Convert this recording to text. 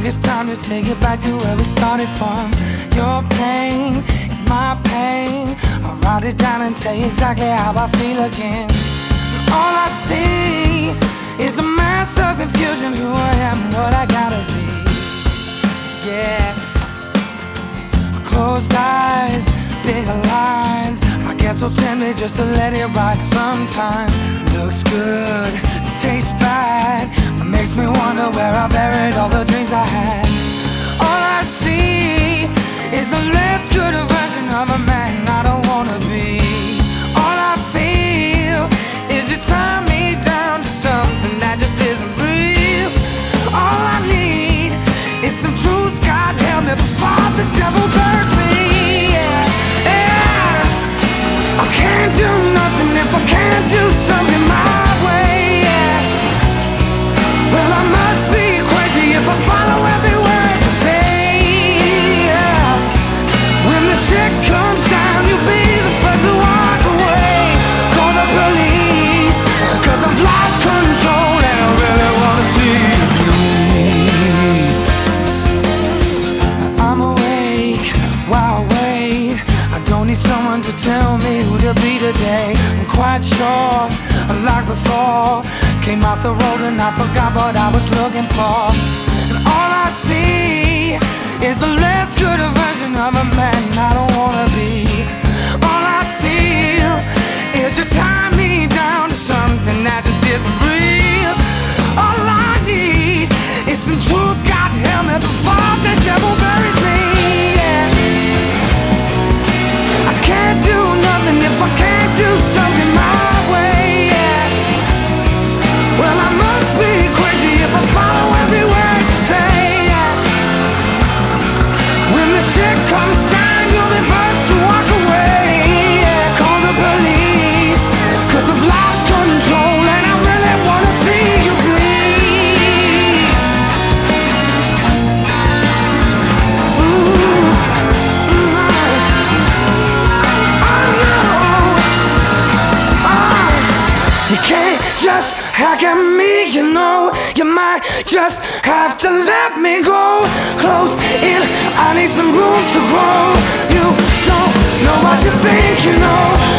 it's time to take it back to where we started from. Your pain is my pain. I'll write it down and tell you exactly how I feel again. All I see is a mass of confusion. Who I am, what I gotta be. Yeah. Closed eyes, bigger lines. I get so tempted just to let it ride sometimes. Looks good, tastes bad, but makes me wonder where I buried all the dreams I had. All I see is a less good version of a man I don't wanna be. All I feel is you tie me down to something that just isn't real. All I need is some truth, God help me, before the devil burns me. Yeah, yeah. I can't do nothing if I can't do something my way. Yeah. Well, I must be crazy if I follow every word you say. Yeah. When the shit comes down, you'll be the first to walk away. Call the police, 'cause I've lost control and I really wanna see you bleed. I'm awake while I wait. I don't need someone to tell me who to be today. I'm quite sure, like before, came off the road and I forgot what I was looking for. And all I see is a less good version of a man I don't wanna be. All I feel is you tie me down to something that just isn't real. All I need is some truth, God help me, before the devil buries me. Yeah. I can't do nothing if I can't do something my way. Yeah. Well, I must be crazy if I follow every word you say. Yeah. When the shit comes down, you'll be first to walk away. Yeah. Call the police, 'cause I've lost control and I really wanna see you bleed. Ooh. You can't just hack at me, you know. You might just have to let me go. Close in, I need some room to grow. You don't know what you think, you know.